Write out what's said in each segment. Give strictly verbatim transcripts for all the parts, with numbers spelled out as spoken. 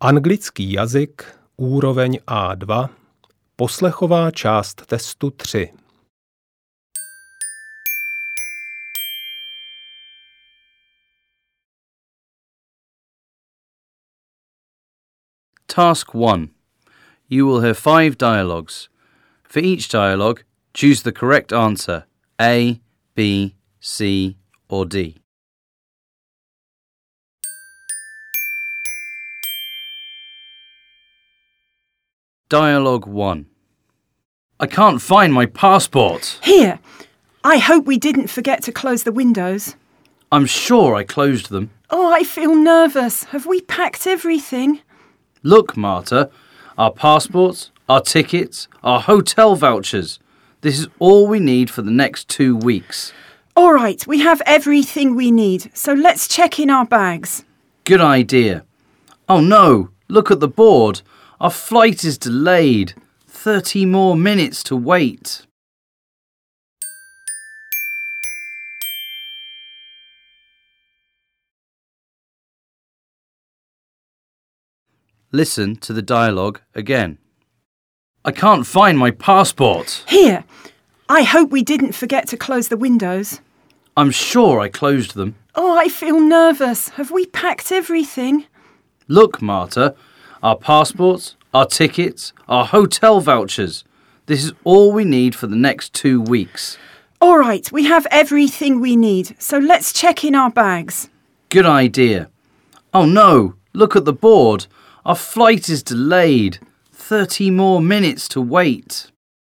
Anglický jazyk, úroveň á dva, poslechová část testu tři. Task one. You will hear five dialogues. For each dialogue, choose the correct answer, A, B, C, or D. Dialogue one. I can't find my passport. Here. I hope we didn't forget to close the windows. I'm sure I closed them. Oh, I feel nervous. Have we packed everything? Look, Marta, our passports, our tickets, our hotel vouchers. This is all we need for the next two weeks. All right, we have everything we need, so let's check in our bags. Good idea. Oh no, look at the board. Our flight is delayed. Thirty more minutes to wait. Listen to the dialogue again. I can't find my passport. Here. I hope we didn't forget to close the windows. I'm sure I closed them. Oh, I feel nervous. Have we packed everything? Look, Marta, our passports, our tickets, our hotel vouchers. This is all we need for the next two weeks. All right, we have everything we need, so let's check in our bags. Good idea. Oh no, look at the board. Our flight is delayed. Thirty more minutes to wait.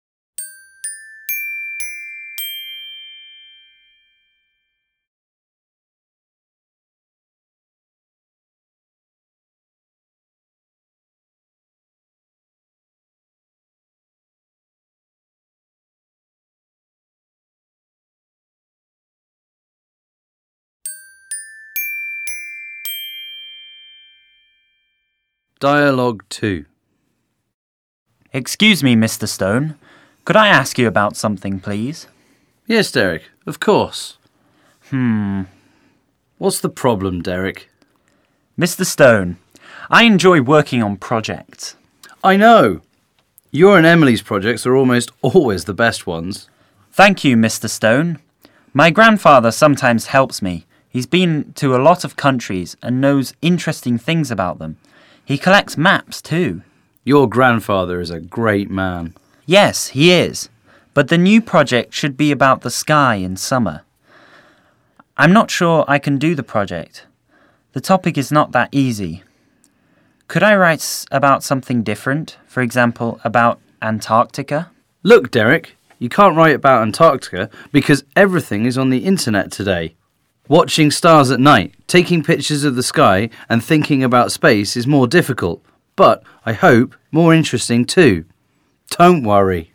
Dialogue two. Excuse me, Mister Stone. Could I ask you about something, please? Yes, Derek, of course. Hmm. What's the problem, Derek? Mister Stone, I enjoy working on projects. I know. Your and Emily's projects are almost always the best ones. Thank you, Mister Stone. My grandfather sometimes helps me. He's been to a lot of countries and knows interesting things about them. He collects maps too. Your grandfather is a great man. Yes, he is. But the new project should be about the sky in summer. I'm not sure I can do the project. The topic is not that easy. Could I write s- about something different? For example, about Antarctica? Look, Derek, you can't write about Antarctica because everything is on the internet today. Watching stars at night, taking pictures of the sky and thinking about space is more difficult, but I hope more interesting too. Don't worry.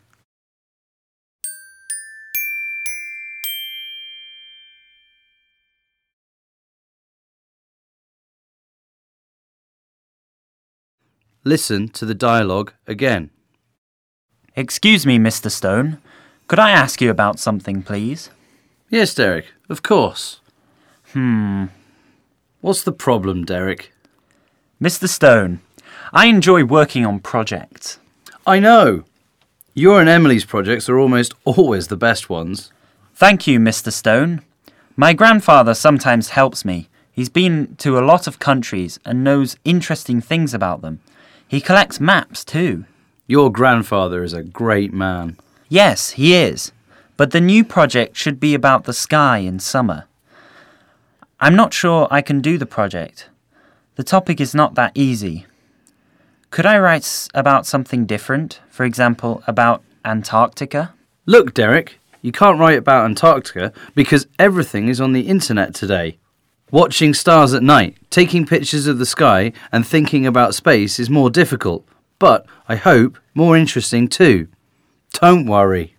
Listen to the dialogue again. Excuse me, Mister Stone. Could I ask you about something, please? Yes, Derek, of course. Hmm. What's the problem, Derek? Mister Stone, I enjoy working on projects. I know. Your and Emily's projects are almost always the best ones. Thank you, Mister Stone. My grandfather sometimes helps me. He's been to a lot of countries and knows interesting things about them. He collects maps too. Your grandfather is a great man. Yes, he is. But the new project should be about the sky in summer. I'm not sure I can do the project. The topic is not that easy. Could I write s- about something different? For example, about Antarctica? Look, Derek, you can't write about Antarctica because everything is on the internet today. Watching stars at night, taking pictures of the sky and thinking about space is more difficult, but I hope more interesting too. Don't worry.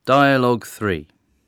Dialogue three.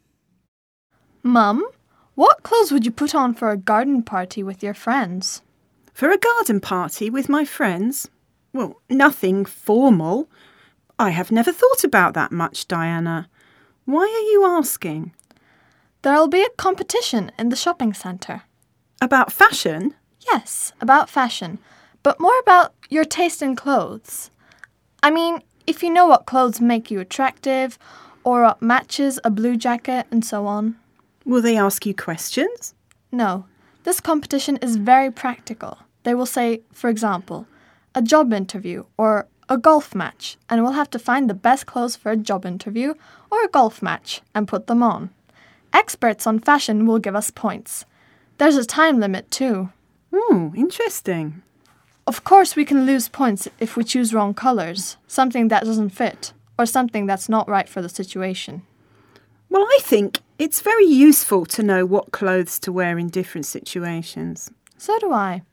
Mum, what clothes would you put on for a garden party with your friends? For a garden party with my friends? Well, nothing formal. I have never thought about that much, Diana. Why are you asking? There'll be a competition in the shopping centre. About fashion? Yes, about fashion, but more about your taste in clothes. I mean, if you know what clothes make you attractive, or what matches a blue jacket, and so on. Will they ask you questions? No, this competition is very practical. They will say, for example, a job interview or a golf match, and we'll have to find the best clothes for a job interview or a golf match and put them on. Experts on fashion will give us points. There's a time limit too. Oh, interesting. Of course we can lose points if we choose wrong colours, something that doesn't fit, or something that's not right for the situation. Well, I think it's very useful to know what clothes to wear in different situations. So do I.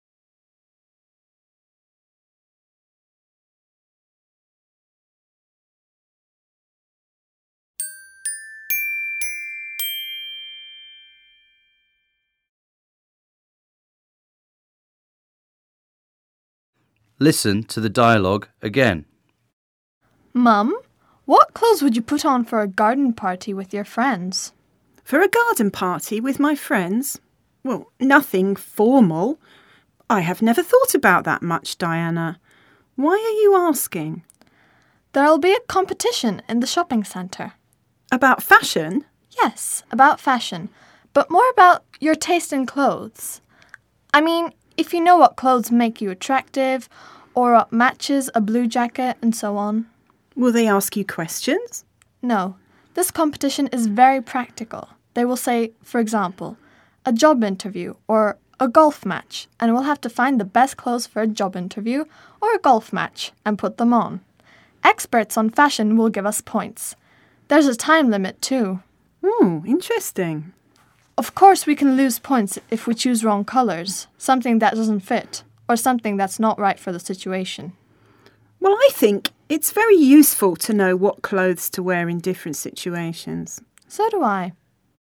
Listen to the dialogue again. Mum, what clothes would you put on for a garden party with your friends? For a garden party with my friends? Well, nothing formal. I have never thought about that much, Diana. Why are you asking? There'll be a competition in the shopping centre. About fashion? Yes, about fashion, but more about your taste in clothes. I mean, if you know what clothes make you attractive, or what matches a blue jacket, and so on. Will they ask you questions? No, this competition is very practical. They will say, for example, a job interview or a golf match, and we'll have to find the best clothes for a job interview or a golf match and put them on. Experts on fashion will give us points. There's a time limit too. Oh, interesting. Of course we can lose points if we choose wrong colours, something that doesn't fit, or something that's not right for the situation. Well, I think it's very useful to know what clothes to wear in different situations. So do I.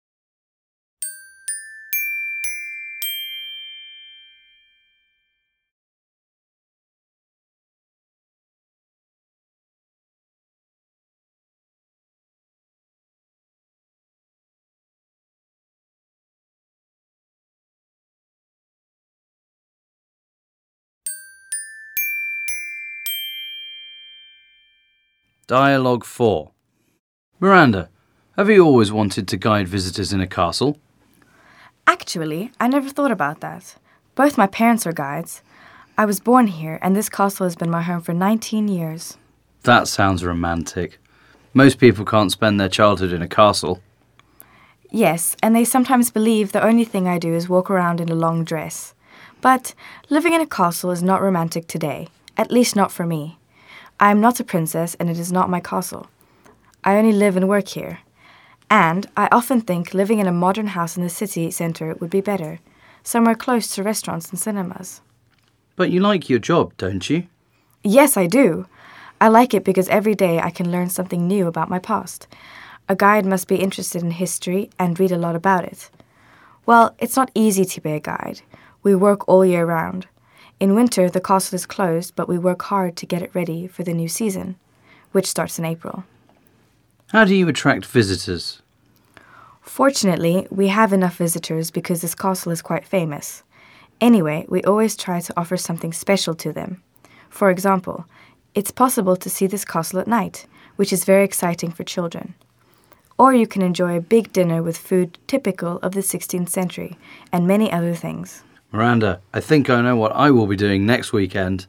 Dialogue four. Miranda, have you always wanted to guide visitors in a castle? Actually, I never thought about that. Both my parents are guides. I was born here, and this castle has been my home for nineteen years. That sounds romantic. Most people can't spend their childhood in a castle. Yes, and they sometimes believe the only thing I do is walk around in a long dress. But living in a castle is not romantic today, at least not for me. I am not a princess, and it is not my castle. I only live and work here. And I often think living in a modern house in the city centre would be better, somewhere close to restaurants and cinemas. But you like your job, don't you? Yes, I do. I like it because every day I can learn something new about my past. A guide must be interested in history and read a lot about it. Well, it's not easy to be a guide. We work all year round. In winter, the castle is closed, but we work hard to get it ready for the new season, which starts in April. How do you attract visitors? Fortunately, we have enough visitors because this castle is quite famous. Anyway, we always try to offer something special to them. For example, it's possible to see this castle at night, which is very exciting for children. Or you can enjoy a big dinner with food typical of the sixteenth century, and many other things. Miranda, I think I know what I will be doing next weekend.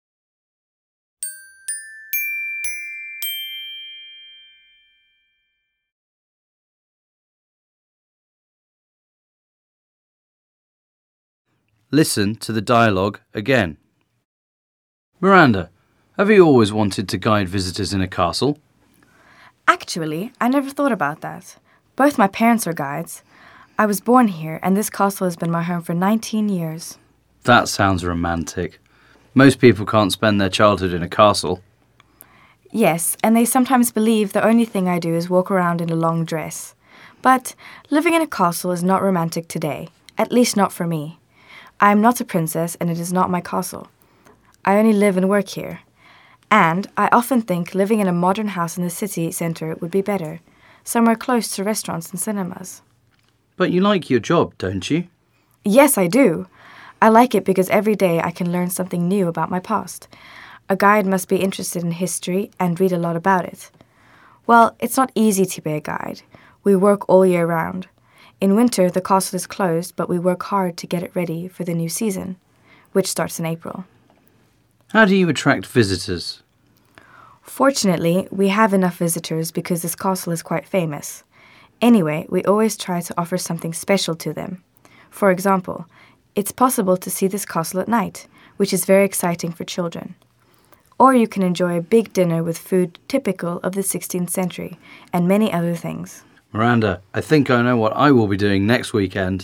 Listen to the dialogue again. Miranda, have you always wanted to guide visitors in a castle? Actually, I never thought about that. Both my parents are guides. I was born here, and this castle has been my home for nineteen years. That sounds romantic. Most people can't spend their childhood in a castle. Yes, and they sometimes believe the only thing I do is walk around in a long dress. But living in a castle is not romantic today, at least not for me. I am not a princess and it is not my castle. I only live and work here. And I often think living in a modern house in the city centre would be better, somewhere close to restaurants and cinemas. But you like your job, don't you? Yes, I do. I like it because every day I can learn something new about my past. A guide must be interested in history and read a lot about it. Well, it's not easy to be a guide. We work all year round. In winter, the castle is closed, but we work hard to get it ready for the new season, which starts in April. How do you attract visitors? Fortunately, we have enough visitors because this castle is quite famous. Anyway, we always try to offer something special to them. For example, it's possible to see this castle at night, which is very exciting for children. Or you can enjoy a big dinner with food typical of the sixteenth century, and many other things. Miranda, I think I know what I will be doing next weekend.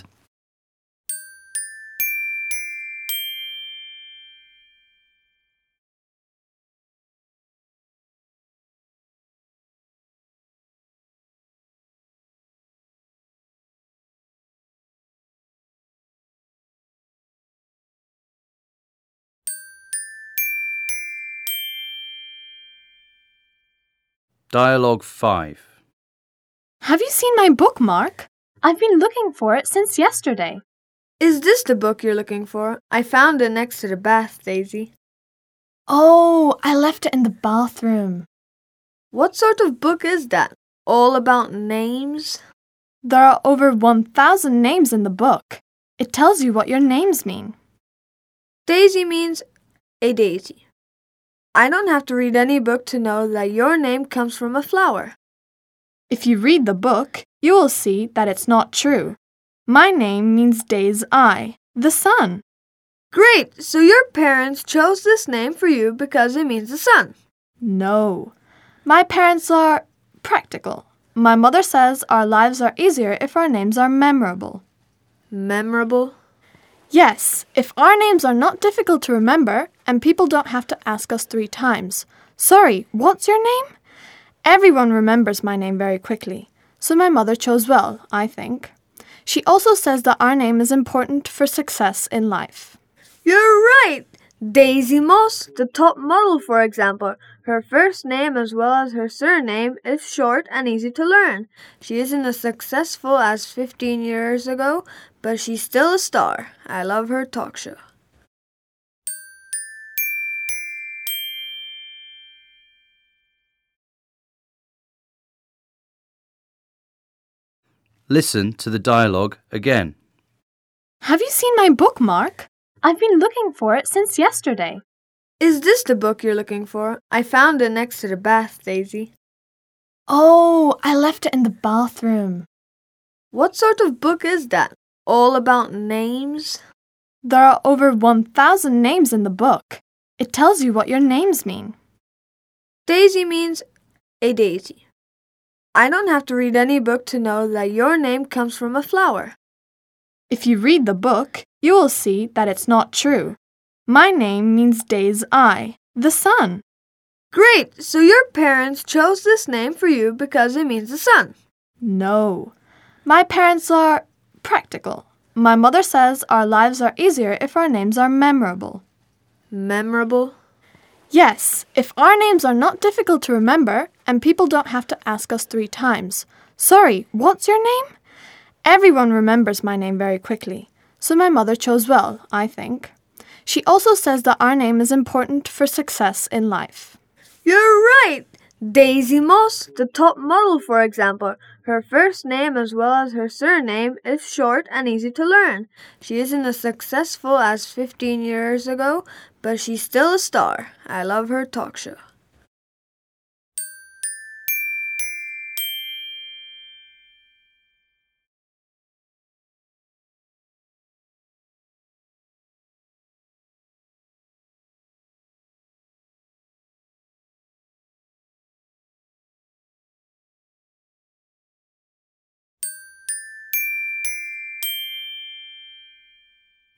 Dialogue five. Have you seen my bookmark? I've been looking for it since yesterday. Is this the book you're looking for? I found it next to the bath, Daisy. Oh, I left it in the bathroom. What sort of book is that? All about names? There are over one thousand names in the book. It tells you what your names mean. Daisy means a daisy. I don't have to read any book to know that your name comes from a flower. If you read the book, you will see that it's not true. My name means day's eye, the sun. Great! So your parents chose this name for you because it means the sun. No. My parents are practical. My mother says our lives are easier if our names are memorable. Memorable? Yes, if our names are not difficult to remember and people don't have to ask us three times. Sorry, what's your name? Everyone remembers my name very quickly, so my mother chose well, I think. She also says that our name is important for success in life. You're right! Daisy Moss, the top model, for example. Her first name as well as her surname is short and easy to learn. She isn't as successful as fifteen years ago, but she's still a star. I love her talk show. Listen to the dialogue again. Have you seen my bookmark? I've been looking for it since yesterday. Is this the book you're looking for? I found it next to the bath, Daisy. Oh, I left it in the bathroom. What sort of book is that? All about names? There are over one thousand names in the book. It tells you what your names mean. Daisy means a daisy. I don't have to read any book to know that your name comes from a flower. If you read the book, you will see that it's not true. My name means day's eye, the sun. Great! So your parents chose this name for you because it means the sun. No. My parents are practical. My mother says our lives are easier if our names are memorable. Memorable? Yes, if our names are not difficult to remember and people don't have to ask us three times. Sorry, what's your name? Everyone remembers my name very quickly, so my mother chose well, I think. She also says that our name is important for success in life. You're right! Daisy Moss, the top model, for example. Her first name as well as her surname is short and easy to learn. She isn't as successful as fifteen years ago, but she's still a star. I love her talk show.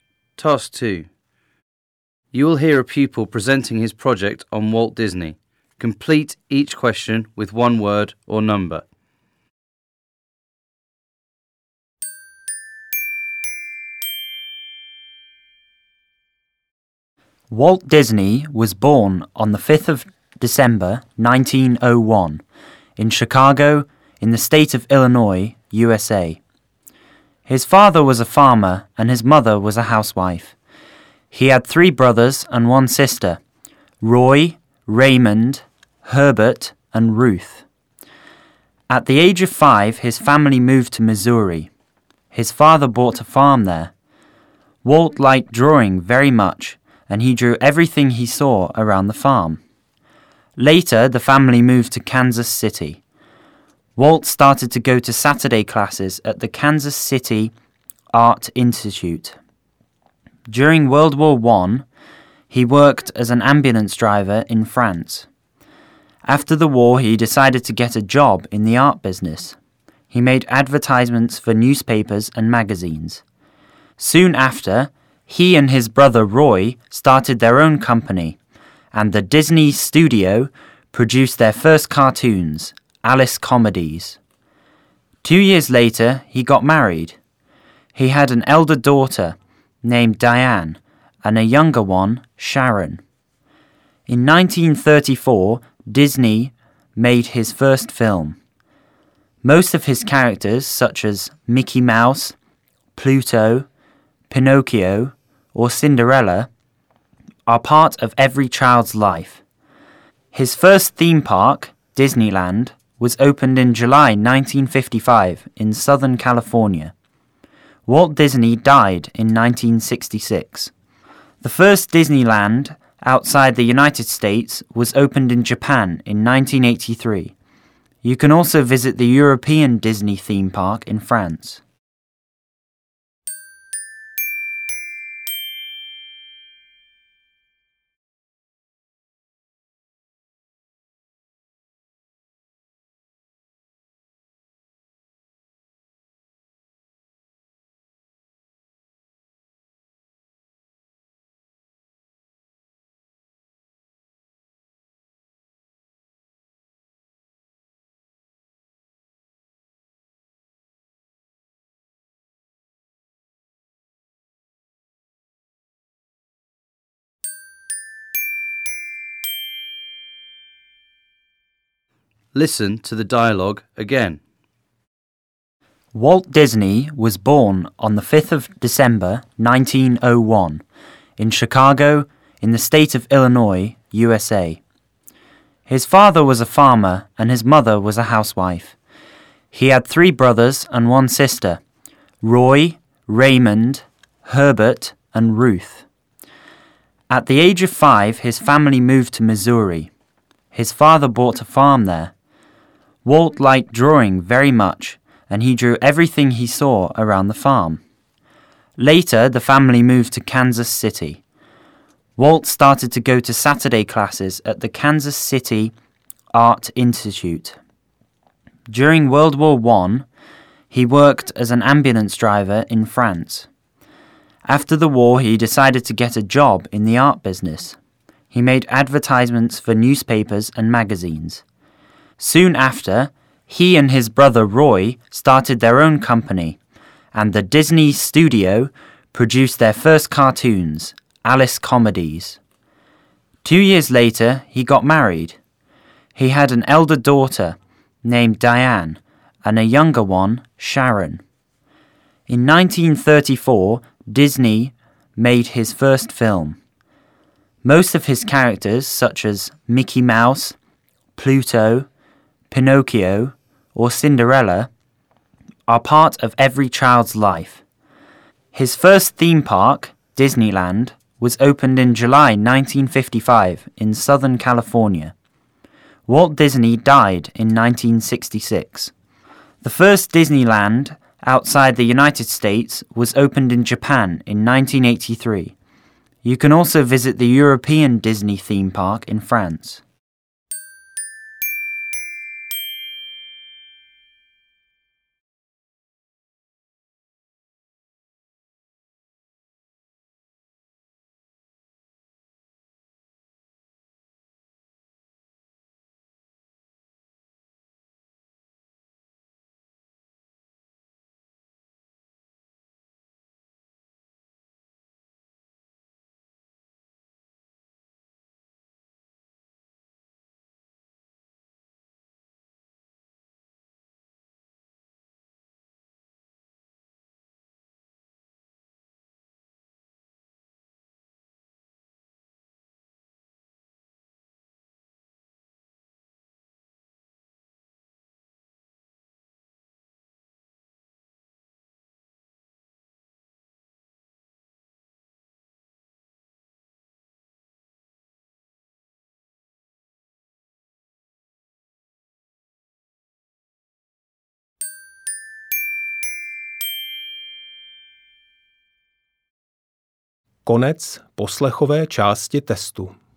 Task two. You will hear a pupil presenting his project on Walt Disney. Complete each question with one word or number. Walt Disney was born on the fifth of December nineteen oh one in Chicago, in the state of Illinois, U S A. His father was a farmer and his mother was a housewife. He had three brothers and one sister, Roy, Raymond, Herbert, and Ruth. At the age of five, his family moved to Missouri. His father bought a farm there. Walt liked drawing very much, and he drew everything he saw around the farm. Later, the family moved to Kansas City. Walt started to go to Saturday classes at the Kansas City Art Institute. During World War One, he worked as an ambulance driver in France. After the war, he decided to get a job in the art business. He made advertisements for newspapers and magazines. Soon after, he and his brother Roy started their own company, and the Disney Studio produced their first cartoons, Alice Comedies. Two years later, he got married. He had an elder daughter named Diane and a younger one, Sharon. In nineteen thirty-four, Disney made his first film. Most of his characters, such as Mickey Mouse, Pluto, Pinocchio, or Cinderella, are part of every child's life. His first theme park, Disneyland, was opened in July nineteen fifty-five in Southern California. Walt Disney died in nineteen sixty-six. The first Disneyland outside the United States was opened in Japan in nineteen eighty-three. You can also visit the European Disney theme park in France. Listen to the dialogue again. Walt Disney was born on the fifth of December nineteen oh one in Chicago, in the state of Illinois, U S A. His father was a farmer and his mother was a housewife. He had three brothers and one sister, Roy, Raymond, Herbert, and Ruth. At the age of five, his family moved to Missouri. His father bought a farm there. Walt liked drawing very much, and he drew everything he saw around the farm. Later, the family moved to Kansas City. Walt started to go to Saturday classes at the Kansas City Art Institute. During World War One, he worked as an ambulance driver in France. After the war, he decided to get a job in the art business. He made advertisements for newspapers and magazines. Soon after, he and his brother Roy started their own company, and the Disney Studio produced their first cartoons, Alice Comedies. Two years later, he got married. He had an elder daughter named Diane and a younger one, Sharon. In nineteen thirty-four, Disney made his first film. Most of his characters, such as Mickey Mouse, Pluto, Pinocchio, or Cinderella, are part of every child's life. His first theme park, Disneyland, was opened in July nineteen fifty-five in Southern California. Walt Disney died in nineteen sixty-six. The first Disneyland outside the United States was opened in Japan in nineteen eighty-three. You can also visit the European Disney theme park in France. Konec poslechové části testu.